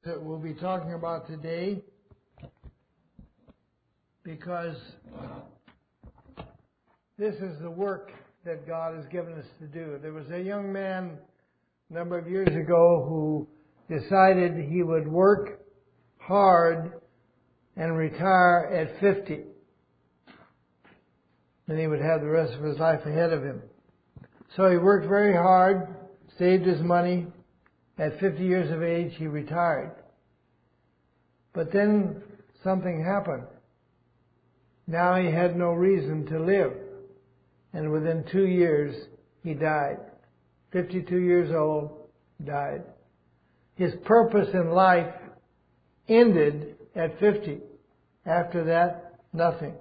that we'll be talking about today, because this is the work that God has given us to do. There was a young man a number of years ago who decided he would work hard and retire at 50. Then he would have the rest of his life ahead of him. So he worked very hard, saved his money. At 50 years of age, he retired. But then something happened. Now he had no reason to live. And within 2 years, he died. 52 years old, died. His purpose in life ended at 50. After that, nothing.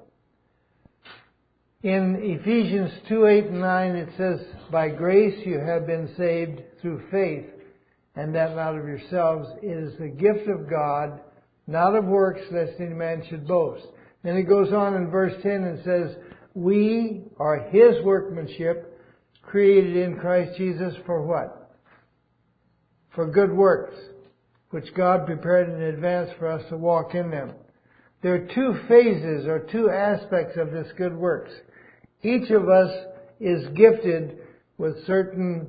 In Ephesians 2:8 and 9, it says, "By grace you have been saved through faith, and that not of yourselves. It is the gift of God, not of works, lest any man should boast." Then it goes on in verse 10 and says, "We are His workmanship, created in Christ Jesus for what? For good works, which God prepared in advance for us to walk in them." There are two phases or two aspects of this good works. Each of us is gifted with certain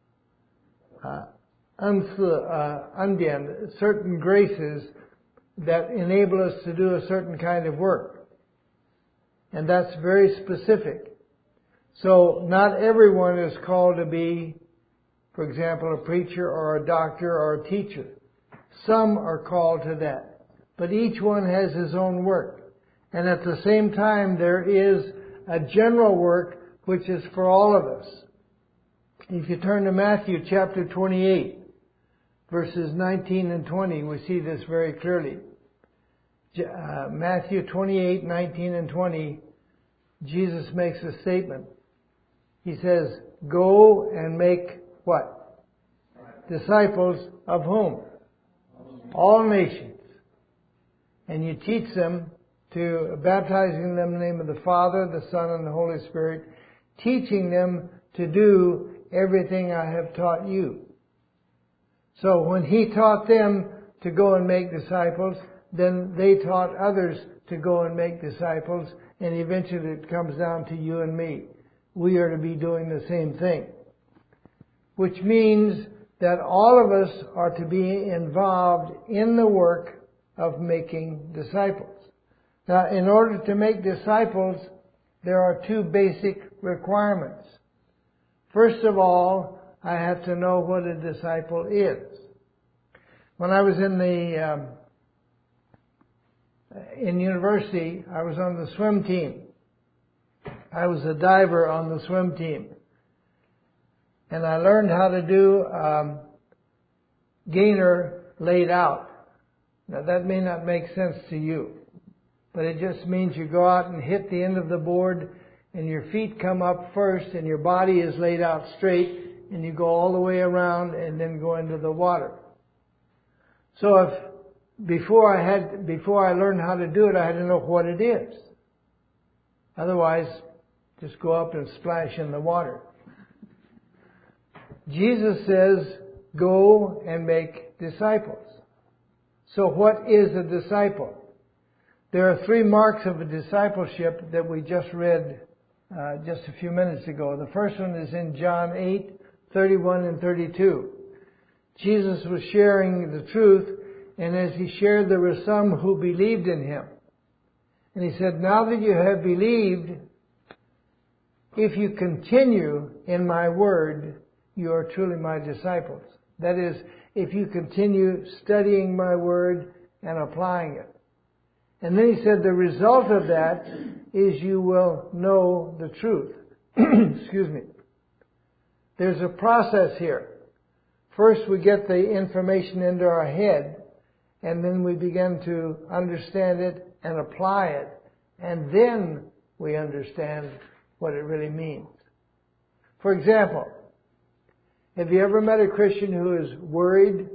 certain graces that enable us to do a certain kind of work. And that's very specific. So not everyone is called to be, for example, a preacher or a doctor or a teacher. Some are called to that. But each one has his own work. And at the same time, there is a general work which is for all of us. If you turn to Matthew chapter 28, verses 19 and 20, we see this very clearly. Matthew 28, 19 and 20, Jesus makes a statement. He says, "Go and make" what? "Disciples of whom? All nations. And you teach them to baptizing them in the name of the Father, the Son, and the Holy Spirit, teaching them to do everything I have taught you." So when He taught them to go and make disciples, then they taught others to go and make disciples, and eventually it comes down to you and me. We are to be doing the same thing. Which means that all of us are to be involved in the work of making disciples. Now, in order to make disciples, there are two basic requirements. First of all, I have to know what a disciple is. When I was in university, I was on the swim team. I was a diver on the swim team. And I learned how to do gainer laid out. Now that may not make sense to you, but it just means you go out and hit the end of the board and your feet come up first and your body is laid out straight and you go all the way around and then go into the water. So before I learned how to do it, I had to know what it is. Otherwise, just go up and splash in the water. Jesus says, "Go and make disciples." So what is a disciple? There are 3 marks of a discipleship that we just read just a few minutes ago. The first one is in John 8, 31 and 32. Jesus was sharing the truth, and as He shared, there were some who believed in Him. And He said, "Now that you have believed, if you continue in my word, you are truly my disciples." That is, if you continue studying my word and applying it. And then He said, the result of that is you will know the truth. Excuse me. There's a process here. First we get the information into our head, and then we begin to understand it and apply it. And then we understand what it really means. For example, have you ever met a Christian who is worried?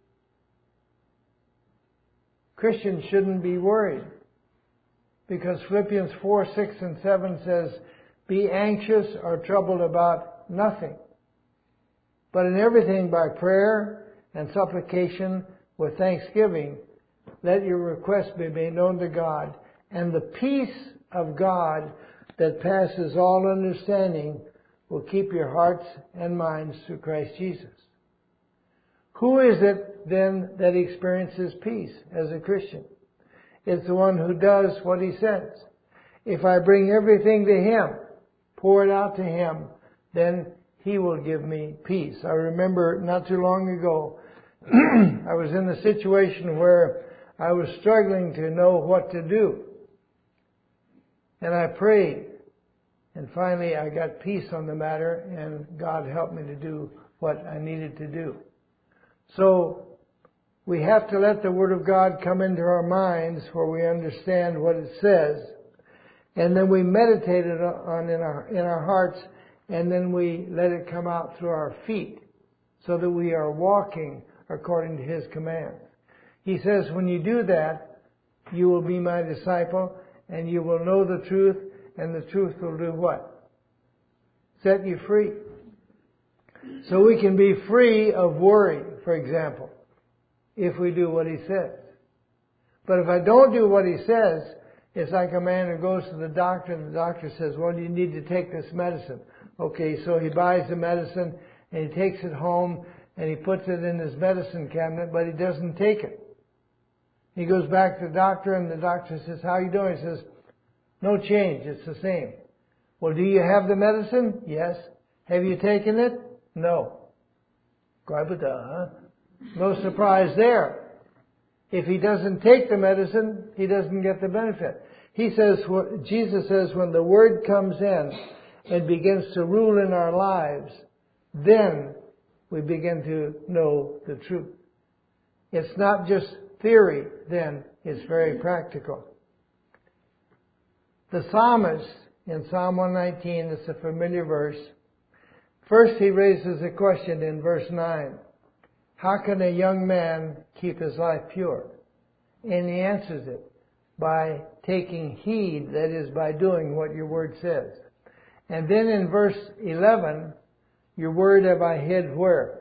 Christians shouldn't be worried, because Philippians 4, 6, and 7 says, "Be anxious or troubled about nothing, but in everything by prayer and supplication with thanksgiving, let your requests be made known to God, and the peace of God that passes all understanding will keep your hearts and minds through Christ Jesus. Who is it then that experiences peace as a Christian? It's the one who does what He says. If I bring everything to Him, pour it out to Him, then He will give me peace. I remember not too long ago, I was in a situation where I was struggling to know what to do. And I prayed. And finally I got peace on the matter, and God helped me to do what I needed to do. So we have to let the Word of God come into our minds where we understand what it says. And then we meditate it on in our hearts, and then we let it come out through our feet so that we are walking according to His commands. He says, when you do that, you will be my disciple, and you will know the truth, and the truth will do what? Set you free. So we can be free of worry, for example, if we do what He says. But if I don't do what He says, it's like a man who goes to the doctor, and the doctor says, well, you need to take this medicine. Okay, so he buys the medicine, and he takes it home, and he puts it in his medicine cabinet, but he doesn't take it. He goes back to the doctor, and the doctor says, how are you doing? He says, no change, it's the same. Well, do you have the medicine? Yes. Have you taken it? No. No surprise there. If he doesn't take the medicine, he doesn't get the benefit. Jesus says, when the Word comes in and begins to rule in our lives, then we begin to know the truth. It's not just theory, then. It's very practical. The psalmist in Psalm 119, it's a familiar verse. First, he raises a question in verse 9. How can a young man keep his life pure? And he answers it by taking heed, that is, by doing what your Word says. And then in verse 11, your Word have I hid where?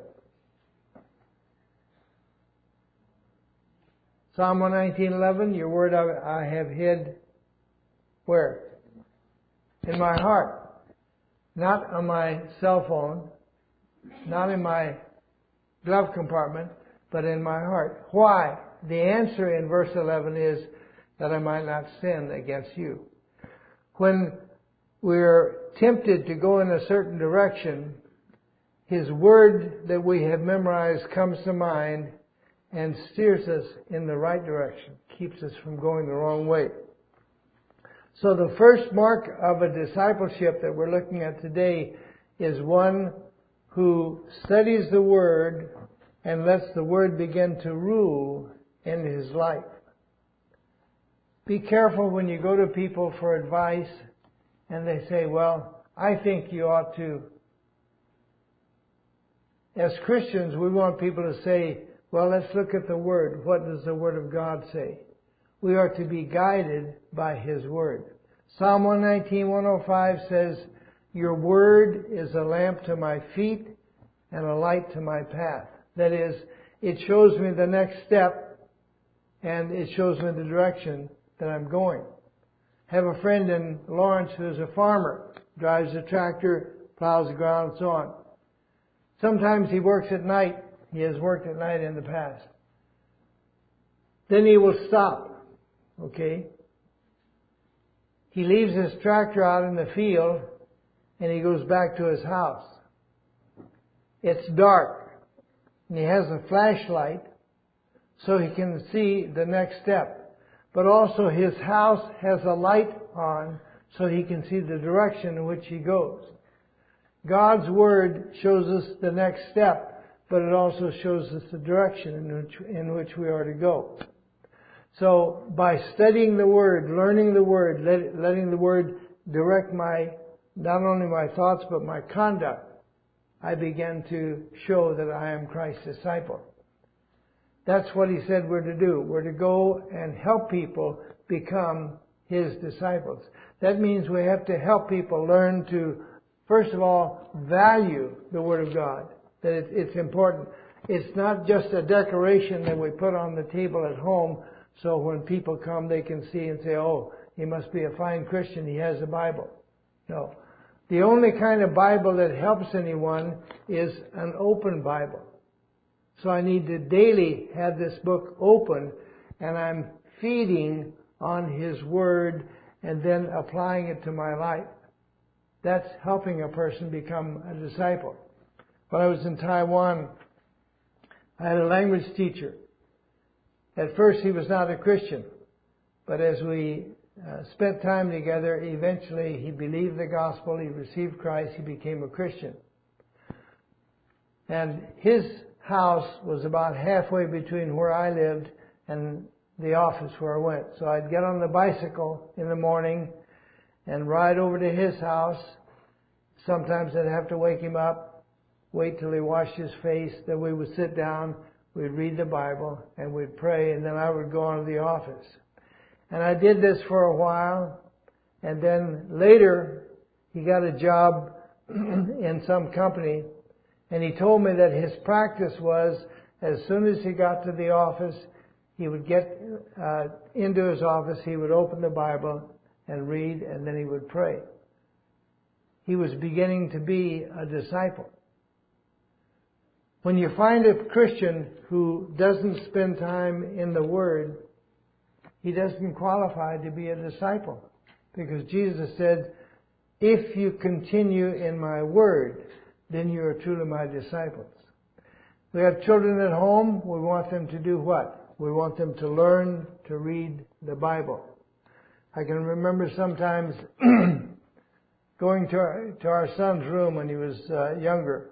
Psalm 119:11, your Word I have hid where? In my heart. Not on my cell phone, not in my glove compartment, but in my heart. Why? The answer in verse 11 is that I might not sin against you. When we're tempted to go in a certain direction, His Word that we have memorized comes to mind and steers us in the right direction, keeps us from going the wrong way. So the first mark of a discipleship that we're looking at today is one who studies the Word and lets the Word begin to rule in his life. Be careful when you go to people for advice and they say, well, I think you ought to. As Christians, we want people to say, well, let's look at the Word. What does the Word of God say? We are to be guided by His Word. Psalm 119:105 says, your Word is a lamp to my feet and a light to my path. That is, it shows me the next step and it shows me the direction that I'm going. I have a friend in Lawrence who's a farmer, drives a tractor, plows the ground, and so on. Sometimes he works at night. He has worked at night in the past. Then he will stop. Okay? He leaves his tractor out in the field and he goes back to his house. It's dark. And he has a flashlight so he can see the next step. But also his house has a light on so he can see the direction in which he goes. God's Word shows us the next step, but it also shows us the direction in which we are to go. So by studying the Word, learning the Word, letting the Word direct not only my thoughts but my conduct, I began to show that I am Christ's disciple. That's what He said we're to do. We're to go and help people become His disciples. That means we have to help people learn to, first of all, value the Word of God. That it's important. It's not just a decoration that we put on the table at home so when people come they can see and say, oh, he must be a fine Christian, he has a Bible. No. The only kind of Bible that helps anyone is an open Bible. So I need to daily have this book open, and I'm feeding on His Word and then applying it to my life. That's helping a person become a disciple. When I was in Taiwan, I had a language teacher. At first he was not a Christian, but as we spent time together, eventually he believed the gospel, he received Christ, he became a Christian. And his house was about halfway between where I lived and the office where I went. So I'd get on the bicycle in the morning and ride over to his house. Sometimes I'd have to wake him up, wait till he washed his face, then we would sit down, we'd read the Bible, and we'd pray, and then I would go on to the office. And I did this for a while, and then later he got a job in some company, and he told me that his practice was, as soon as he got to the office, he would get into his office, he would open the Bible and read, and then he would pray. He was beginning to be a disciple. When you find a Christian who doesn't spend time in the Word, he doesn't qualify to be a disciple. Because Jesus said, if you continue in my Word, then you are truly my disciples. We have children at home. We want them to do what? We want them to learn to read the Bible. I can remember sometimes going to our son's room when he was younger.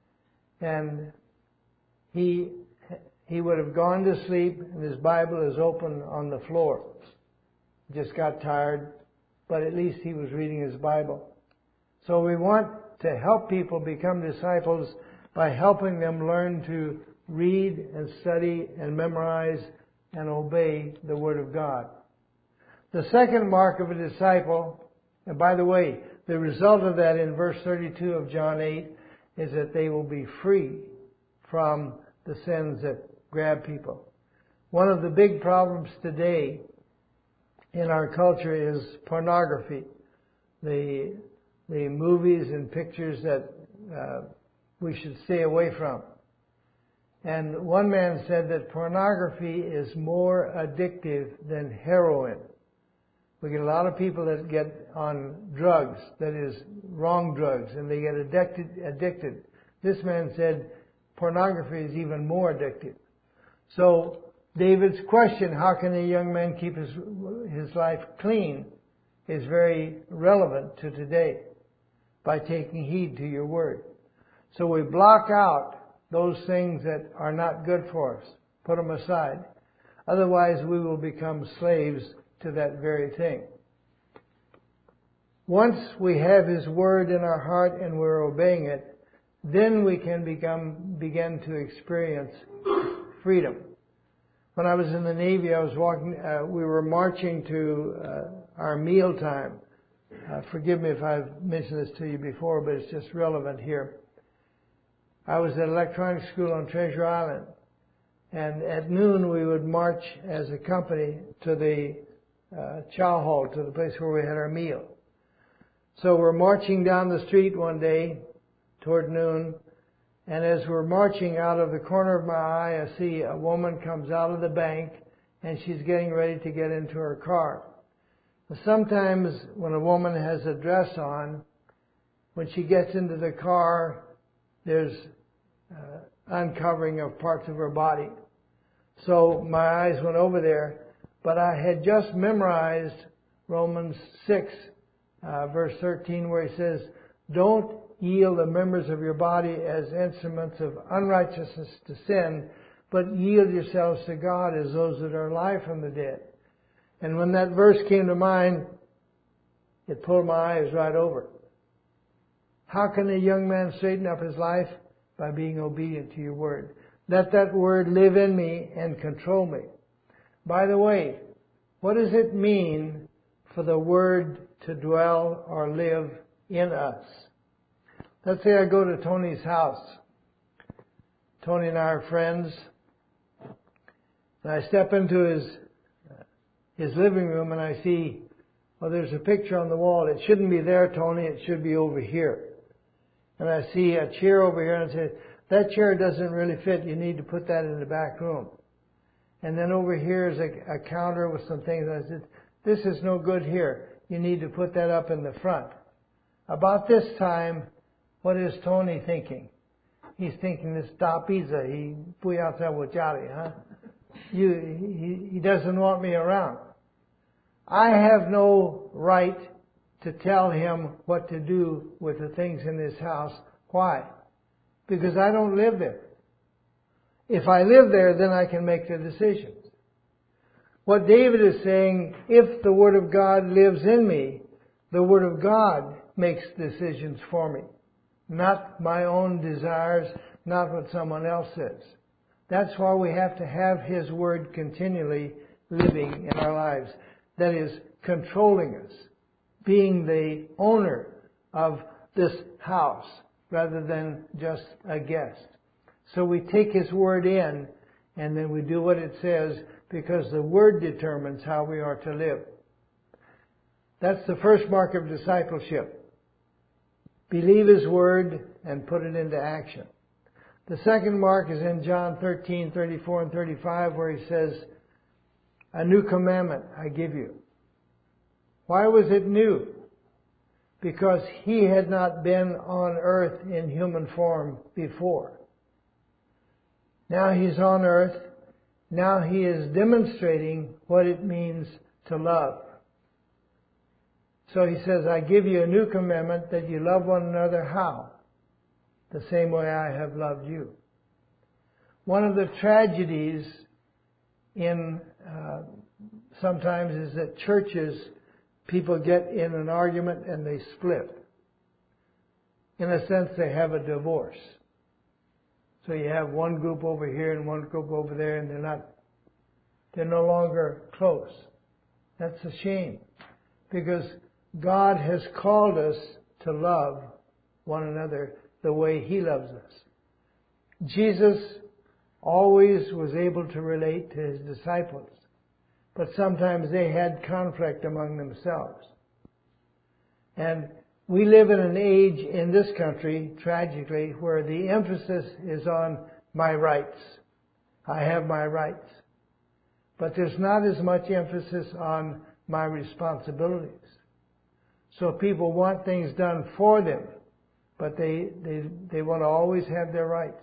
And he would have gone to sleep and his Bible is open on the floor. Just got tired, but at least he was reading his Bible. So we want to help people become disciples by helping them learn to read and study and memorize and obey the Word of God. The second mark of a disciple, and by the way, the result of that in verse 32 of John 8 is that they will be free from the sins that grab people. One of the big problems today in our culture is pornography. The movies and pictures that we should stay away from. And one man said that pornography is more addictive than heroin. We get a lot of people that get on drugs, that is, wrong drugs, and they get addicted. This man said pornography is even more addictive. So David's question, how can a young man keep his life clean, is very relevant to today by taking heed to your Word. So we block out those things that are not good for us. Put them aside. Otherwise we will become slaves to that very thing. Once we have His Word in our heart and we're obeying it, then we can begin to experience freedom. When I was in the Navy, we were marching to our meal time. Forgive me if I've mentioned this to you before, but it's just relevant here. I was at electronic school on Treasure Island, and at noon we would march as a company to the chow hall, to the place where we had our meal. So we're marching down the street one day toward noon, and as we're marching, out of the corner of my eye, I see a woman comes out of the bank, and she's getting ready to get into her car. Sometimes when a woman has a dress on, when she gets into the car, there's uncovering of parts of her body. So my eyes went over there, but I had just memorized Romans 6, verse 13, where he says, don't yield the members of your body as instruments of unrighteousness to sin, but yield yourselves to God as those that are alive from the dead. And when that verse came to mind, it pulled my eyes right over. How can a young man straighten up his life? By being obedient to your Word. Let that Word live in me and control me. By the way, what does it mean for the Word to dwell or live in us? Let's say I go to Tony's house Tony and I are friends. And I step into his living room and I see, well, there's a picture on the wall. It shouldn't be there, Tony. It should be over here. And I see a chair over here and I say, that chair doesn't really fit. You need to put that in the back room. And then over here is a counter with some things. I said, this is no good here. You need to put that up in the front. About this time, what is Tony thinking? He's thinking this da pizza. He doesn't want me around. I have no right to tell him what to do with the things in this house. Why? Because I don't live there. If I live there, then I can make the decisions. What David is saying, if the Word of God lives in me, the Word of God makes decisions for me. Not my own desires, not what someone else says. That's why we have to have His Word continually living in our lives. That is, controlling us. Being the owner of this house rather than just a guest. So we take His Word in and then we do what it says because the Word determines how we are to live. That's the first mark of discipleship. Believe His Word and put it into action. The second mark is in John 13:34 and 35 where He says, a new commandment I give you. Why was it new? Because He had not been on earth in human form before. Now He's on earth. Now He is demonstrating what it means to love. So He says, I give you a new commandment that you love one another. How? The same way I have loved you. One of the tragedies in sometimes is that churches, people get in an argument and they split. In a sense, they have a divorce. So you have one group over here and one group over there, and they're no longer close. That's a shame. Because God has called us to love one another the way He loves us. Jesus always was able to relate to His disciples. But sometimes they had conflict among themselves. And we live in an age in this country, tragically, where the emphasis is on my rights. I have my rights. But there's not as much emphasis on my responsibilities. So people want things done for them, but they want to always have their rights.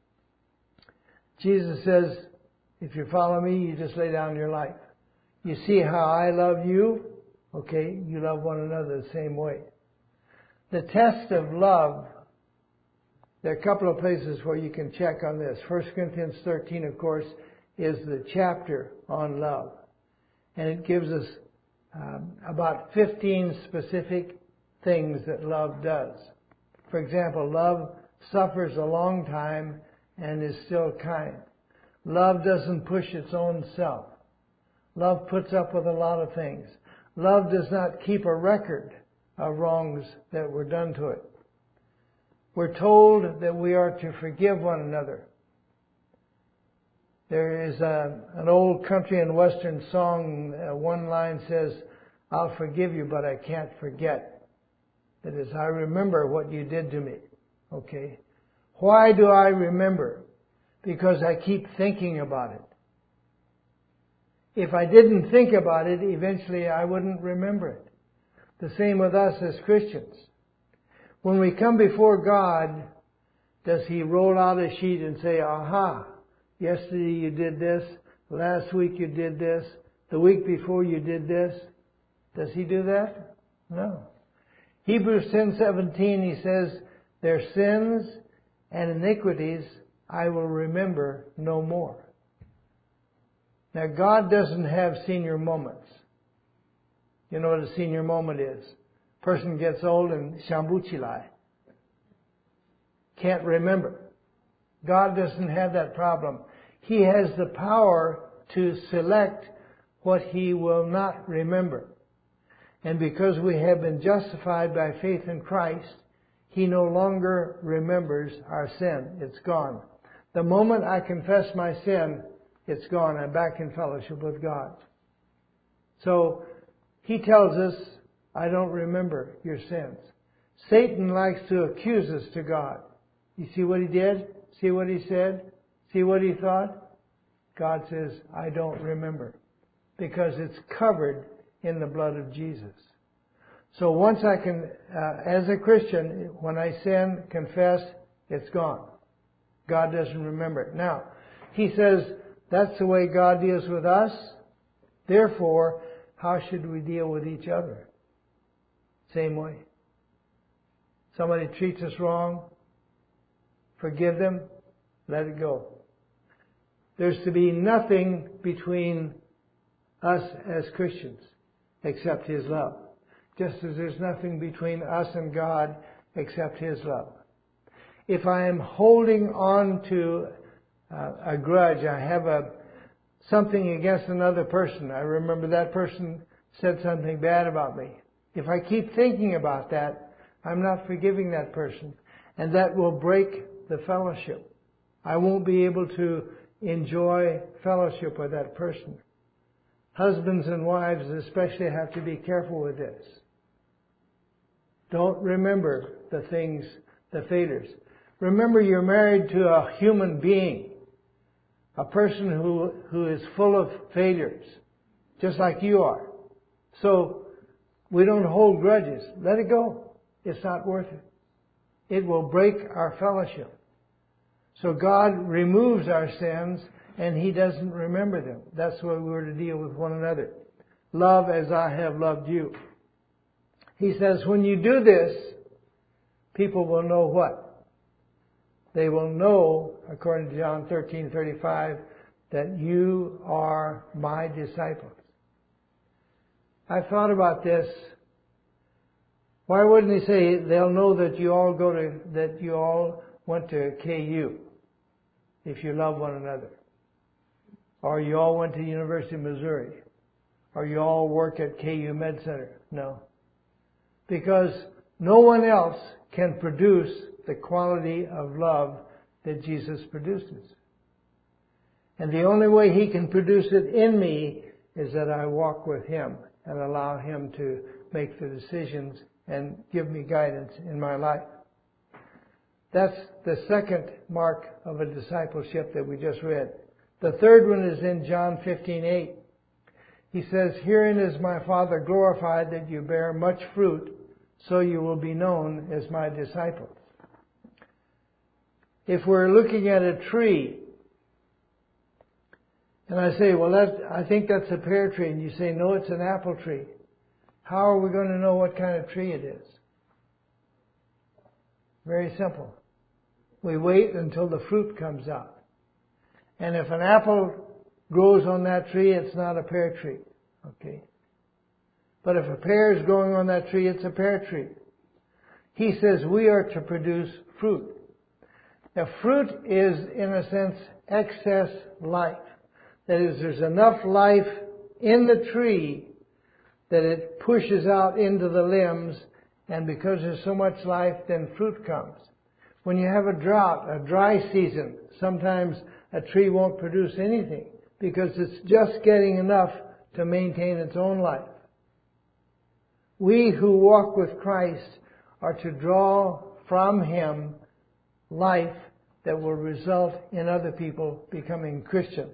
Jesus says, if you follow me, you just lay down your life. You see how I love you? Okay, you love one another the same way. The test of love, there are a couple of places where you can check on this. 1 Corinthians 13, of course, is the chapter on love. And it gives us about 15 specific things that love does. For example, love suffers a long time and is still kind. Love doesn't push its own self. Love puts up with a lot of things. Love does not keep a record of wrongs that were done to it. We're told that we are to forgive one another. There is an old country and western song, one line says, I'll forgive you, but I can't forget. That is, I remember what you did to me. Okay? Why do I remember? Because I keep thinking about it. If I didn't think about it, eventually I wouldn't remember it. The same with us as Christians. When we come before God, does He roll out a sheet and say, aha, yesterday you did this, last week you did this, the week before you did this? Does He do that? No. Hebrews 10:17, He says, their sins and iniquities I will remember no more. Now, God doesn't have senior moments. You know what a senior moment is? Person gets old and shambuchilai. Can't remember. God doesn't have that problem. He has the power to select what He will not remember. And because we have been justified by faith in Christ, He no longer remembers our sin. It's gone. The moment I confess my sin, it's gone. I'm back in fellowship with God. So He tells us, I don't remember your sins. Satan likes to accuse us to God. You see what he did? See what he said? See what he thought? God says, I don't remember. Because it's covered in the blood of Jesus. So once I can, as a Christian, when I sin, confess, it's gone. God doesn't remember it. Now, He says that's the way God deals with us. Therefore, how should we deal with each other? Same way. Somebody treats us wrong, forgive them, let it go. There's to be nothing between us as Christians except His love. Just as there's nothing between us and God except His love. If I am holding on to a grudge, I have something against another person. I remember that person said something bad about me. If I keep thinking about that, I'm not forgiving that person. And that will break the fellowship. I won't be able to enjoy fellowship with that person. Husbands and wives especially have to be careful with this. Don't remember the things, the failures. Remember, you're married to a human being. A person who is full of failures. Just like you are. So, we don't hold grudges. Let it go. It's not worth it. It will break our fellowship. So God removes our sins and He doesn't remember them. That's the way we're to deal with one another. Love as I have loved you. He says, when you do this, people will know what? They will know, according to John 13:35, that you are my disciples. I've thought about this. Why wouldn't He say they'll know that you all went to KU if you love one another? Or you all went to University of Missouri? Or you all work at KU Med Center? No. Because no one else can produce the quality of love that Jesus produces. And the only way He can produce it in me is that I walk with Him and allow Him to make the decisions and give me guidance in my life. That's the second mark of a discipleship that we just read. The third one is in John 15:8. He says, herein is my Father glorified, that you bear much fruit, so you will be known as my disciples. If we're looking at a tree, and I say, well, I think that's a pear tree, and you say, no, it's an apple tree. How are we going to know what kind of tree it is? Very simple. We wait until the fruit comes out. And if an apple grows on that tree, it's not a pear tree. Okay? But if a pear is growing on that tree, it's a pear tree. He says we are to produce fruit. Now, fruit is, in a sense, excess life. That is, there's enough life in the tree that it pushes out into the limbs, and because there's so much life, then fruit comes. When you have a drought, a dry season, sometimes a tree won't produce anything because it's just getting enough to maintain its own life. We who walk with Christ are to draw from Him life that will result in other people becoming Christians.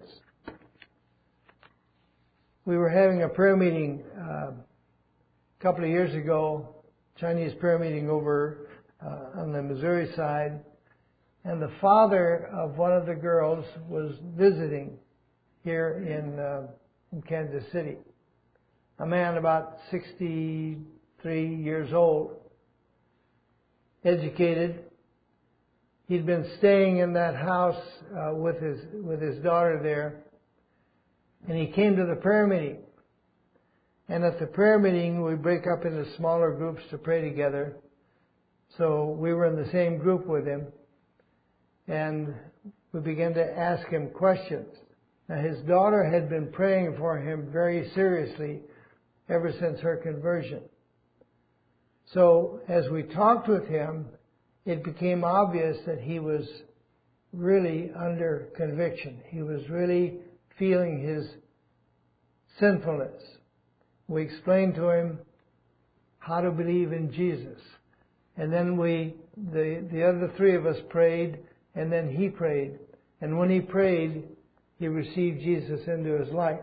We were having a prayer meeting a couple of years ago, Chinese prayer meeting over on the Missouri side, and the father of one of the girls was visiting here in Kansas City. A man about 63 years old, educated. He'd been staying in that house with his daughter there, and he came to the prayer meeting. And at the prayer meeting, we break up into smaller groups to pray together. So we were in the same group with him, and we began to ask him questions. Now, his daughter had been praying for him very seriously ever since her conversion. So as we talked with him, it became obvious that he was really under conviction. He was really feeling his sinfulness. We explained to him how to believe in Jesus. And then the other three of us prayed, and then he prayed. And when he prayed, he received Jesus into his life.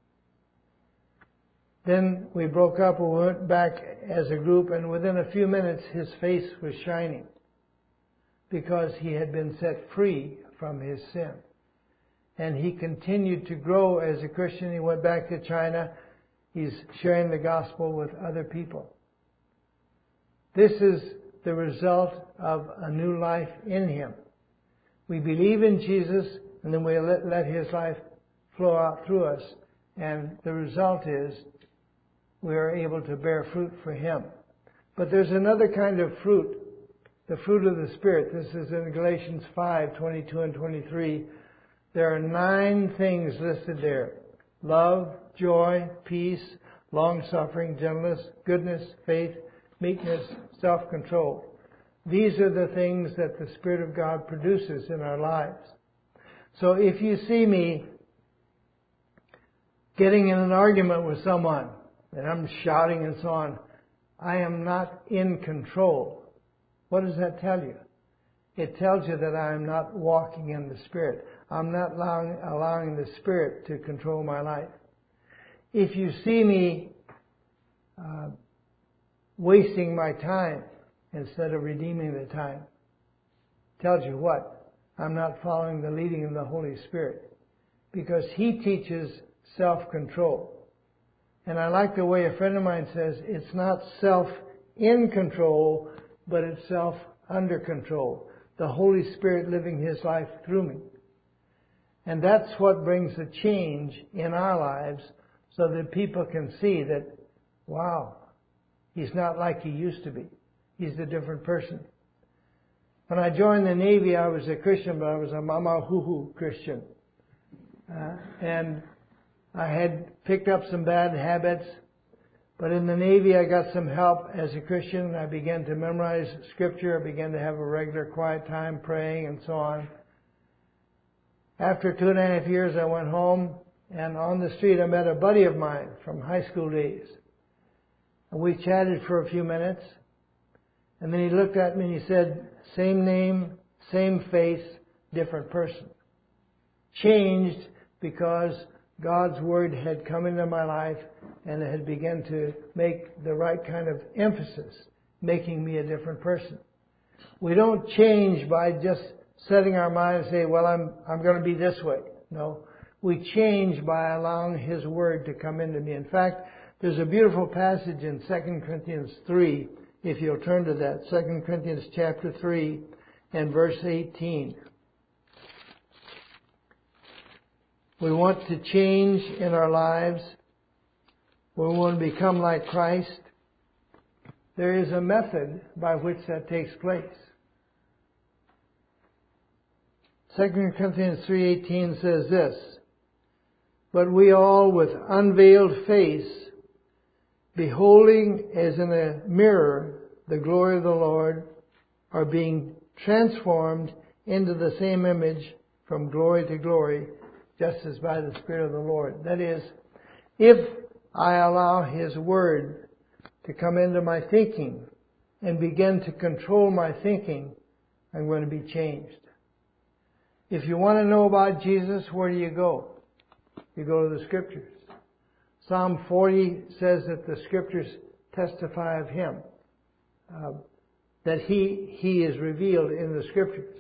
Then we broke up and went back as a group, and within a few minutes his face was shining because he had been set free from his sin. And he continued to grow as a Christian. He went back to China. He's sharing the gospel with other people. This is the result of a new life in him. We believe in Jesus, and then we let his life flow out through us. And the result is we are able to bear fruit for him. But there's another kind of fruit, the fruit of the Spirit. This is in Galatians 5:22 and 23. There are 9 things listed there: love, joy, peace, long-suffering, gentleness, goodness, faith, meekness, self-control. These are the things that the Spirit of God produces in our lives. So if you see me getting in an argument with someone, and I'm shouting and so on, I am not in control. What does that tell you? It tells you that I am not walking in the Spirit. I'm not allowing the Spirit to control my life. If you see me wasting my time instead of redeeming the time, tells you what? I'm not following the leading of the Holy Spirit, because He teaches self-control. And I like the way a friend of mine says, it's not self in control, but it's self under control. The Holy Spirit living His life through me. And that's what brings a change in our lives, so that people can see that, wow, he's not like he used to be. He's a different person. When I joined the Navy, I was a Christian, but I was a mama hoo-hoo Christian. And I had picked up some bad habits. But in the Navy, I got some help as a Christian. I began to memorize Scripture. I began to have a regular quiet time praying and so on. After 2.5 years, I went home, and on the street I met a buddy of mine from high school days. And we chatted for a few minutes. And then he looked at me and he said, same name, same face, different person. Changed because God's Word had come into my life and it had begun to make the right kind of emphasis, making me a different person. We don't change by just setting our mind and say, well, I'm going to be this way. No. We change by allowing His Word to come into me. In fact, there's a beautiful passage in 2 Corinthians 3, if you'll turn to that. 2 Corinthians chapter 3 and verse 18. We want to change in our lives. We want to become like Christ. There is a method by which that takes place. 2 Corinthians 3:18 says this, but we all with unveiled face, beholding as in a mirror the glory of the Lord, are being transformed into the same image from glory to glory, just as by the Spirit of the Lord. That is, if I allow His Word to come into my thinking and begin to control my thinking, I'm going to be changed. If you want to know about Jesus, where do you go? You go to the Scriptures. Psalm 40 says that the Scriptures testify of Him, that He is revealed in the Scriptures.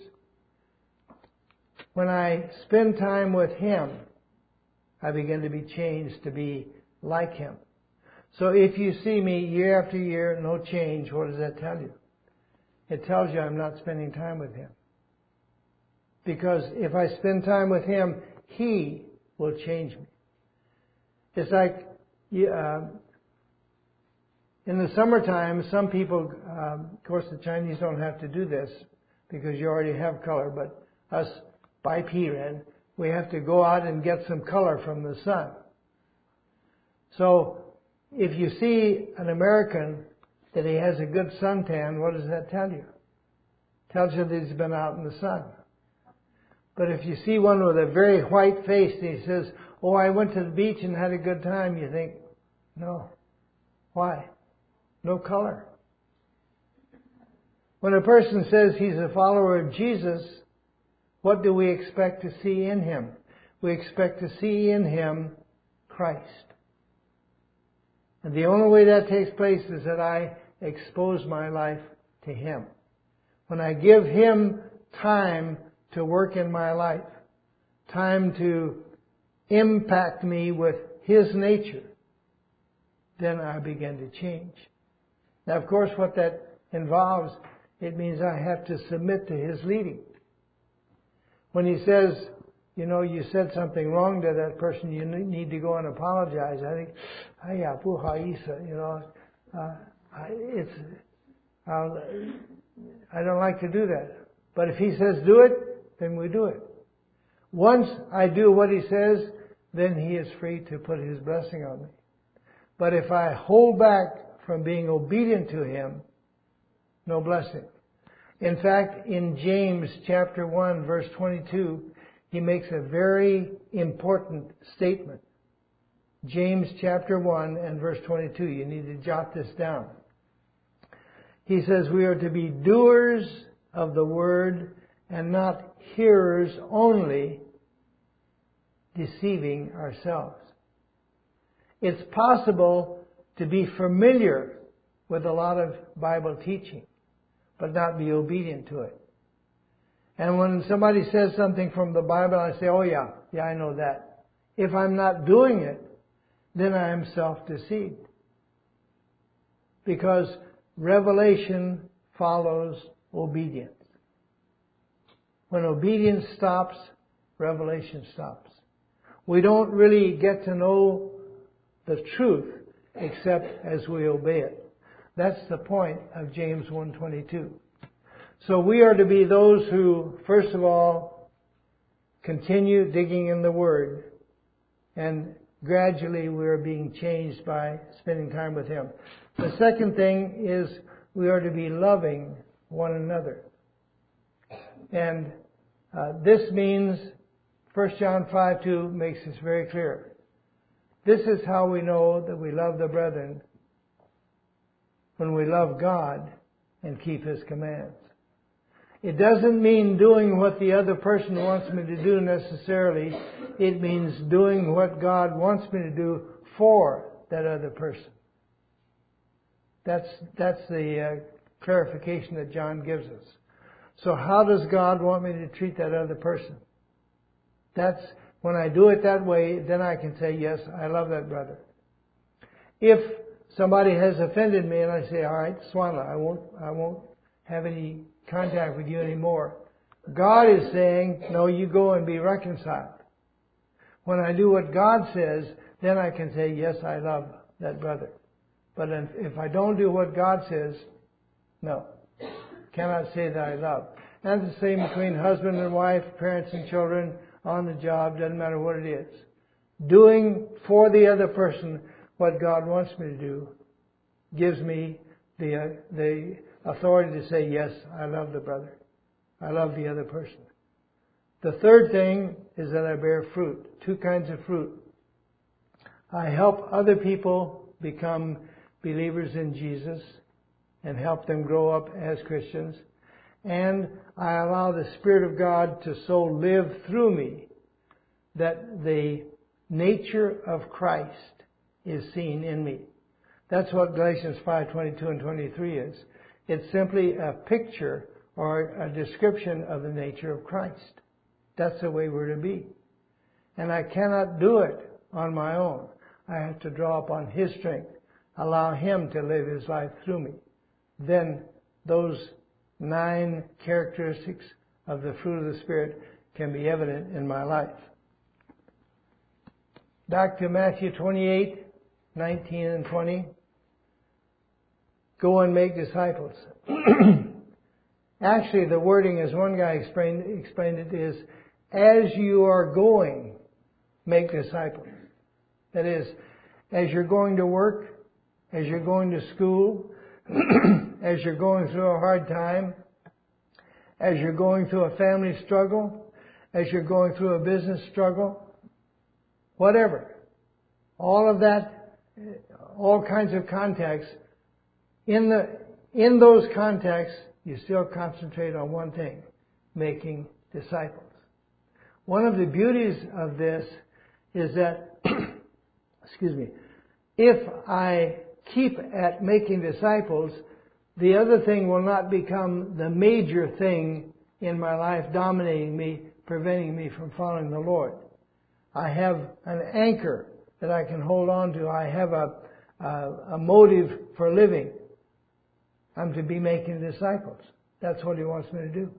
When I spend time with Him, I begin to be changed to be like Him. So if you see me year after year, no change, what does that tell you? It tells you I'm not spending time with Him. Because if I spend time with Him, He will change me. It's like in the summertime, some people, of course the Chinese don't have to do this because you already have color, but us bipedal, we have to go out and get some color from the sun. So if you see an American that he has a good suntan, what does that tell you? It tells you that he's been out in the sun. But if you see one with a very white face and he says, "Oh, I went to the beach and had a good time," you think, no. Why? No color. When a person says he's a follower of Jesus, what do we expect to see in him? We expect to see in him Christ. And the only way that takes place is that I expose my life to him. When I give him time to work in my life, time to impact me with his nature, then I begin to change. Now, of course, what that involves, it means I have to submit to his leading. When he says, you know, you said something wrong to that person, you need to go and apologize. I think, you know, I don't like to do that. But if he says do it, then we do it. Once I do what he says, then he is free to put his blessing on me. But if I hold back from being obedient to him, no blessing. In fact, in James chapter 1, verse 22, he makes a very important statement. James chapter 1 and verse 22. You need to jot this down. He says we are to be doers of the word and not hearers only, deceiving ourselves. It's possible to be familiar with a lot of Bible teaching, but not be obedient to it. And when somebody says something from the Bible, I say, oh yeah, I know that. If I'm not doing it, then I am self-deceived. Because revelation follows obedience. When obedience stops, revelation stops. We don't really get to know the truth except as we obey it. That's the point of James 1:22. So we are to be those who, first of all, continue digging in the Word, and gradually we are being changed by spending time with Him. The second thing is we are to be loving one another. And this means 1 John 5:2 makes this very clear. This is how we know that we love the brethren, when we love God and keep His commands. It doesn't mean doing what the other person wants me to do necessarily. It means doing what God wants me to do for that other person. That's the clarification that John gives us. So how does God want me to treat that other person? That's when I do it that way, then I can say, yes, I love that brother. If somebody has offended me and I say, all right, Swanla, I won't have any contact with you anymore. God is saying, no, you go and be reconciled. When I do what God says, then I can say, yes, I love that brother. But if I don't do what God says, no, cannot say that I love. And it's the same between husband and wife, parents and children, on the job, doesn't matter what it is. Doing for the other person what God wants me to do gives me the authority to say, yes, I love the brother. I love the other person. The third thing is that I bear fruit. Two kinds of fruit. I help other people become believers in Jesus and help them grow up as Christians. And I allow the Spirit of God to so live through me that the nature of Christ is seen in me. That's what Galatians 5:22 and 23 is. It's simply a picture or a description of the nature of Christ. That's the way we're to be. And I cannot do it on my own. I have to draw upon His strength, allow Him to live His life through me. Then those 9 characteristics of the fruit of the Spirit can be evident in my life. Back to Matthew 28:19 and 20. Go and make disciples. Actually, the wording, as one guy explained it, is, as you are going, make disciples. That is, as you're going to work, as you're going to school, as you're going through a hard time, as you're going through a family struggle, as you're going through a business struggle, whatever. All of that, all kinds of contexts. In those contexts, you still concentrate on one thing, making disciples. One of the beauties of this is that, excuse me, if I keep at making disciples, the other thing will not become the major thing in my life, dominating me, preventing me from following the Lord. I have an anchor that I can hold on to. I have a motive for living. I'm to be making disciples. That's what He wants me to do.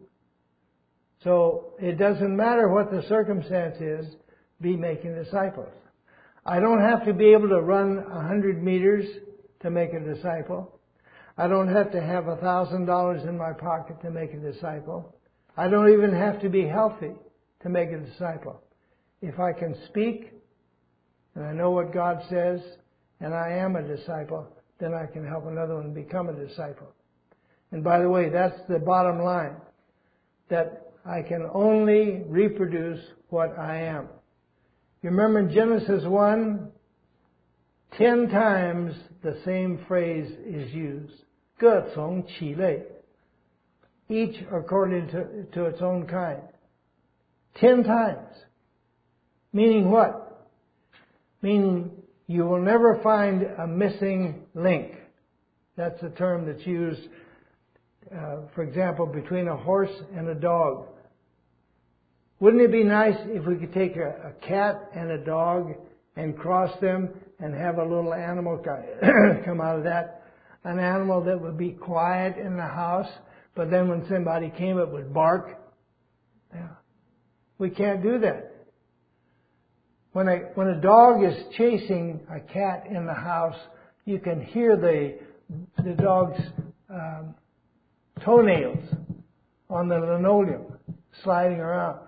So it doesn't matter what the circumstance is, be making disciples. I don't have to be able to run 100 meters to make a disciple. I don't have to have $1,000 in my pocket to make a disciple. I don't even have to be healthy to make a disciple. If I can speak, and I know what God says, and I am a disciple, then I can help another one become a disciple. And by the way, that's the bottom line. That I can only reproduce what I am. You remember in Genesis 1, 10 times the same phrase is used. 各从其类. Each according to its own kind. 10 times. Meaning what? Meaning you will never find a missing link. That's a term that's used, for example, between a horse and a dog. Wouldn't it be nice if we could take a cat and a dog and cross them and have a little animal come out of that? An animal that would be quiet in the house, but then when somebody came, it would bark. Yeah. We can't do that. When a dog is chasing a cat in the house, you can hear the dog's toenails on the linoleum sliding around.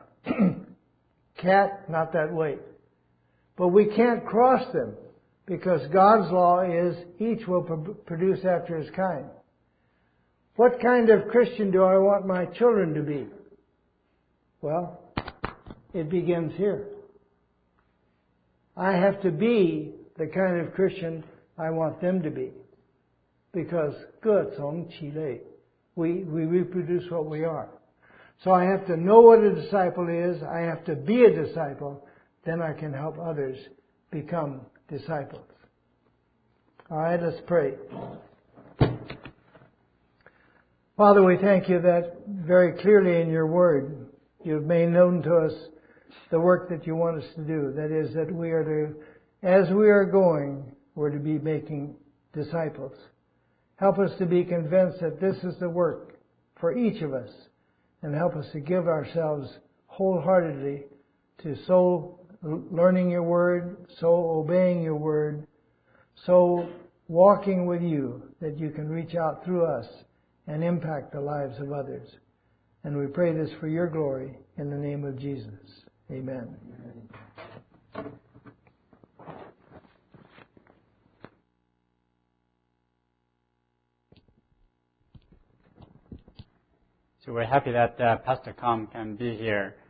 Cat, not that way. But we can't cross them because God's law is each will produce after his kind. What kind of Christian do I want my children to be? Well, it begins here. I have to be the kind of Christian I want them to be. Because 各从其类, we reproduce what we are. So I have to know what a disciple is. I have to be a disciple. Then I can help others become disciples. All right, let's pray. Father, we thank you that very clearly in your word, you've made known to us the work that you want us to do. That is, that we are to, as we are going, we're to be making disciples. Help us to be convinced that this is the work for each of us, and help us to give ourselves wholeheartedly to so learning your word, so obeying your word, so walking with you that you can reach out through us and impact the lives of others. And we pray this for your glory in the name of Jesus. Amen. So we're happy that Pastor Kong can be here.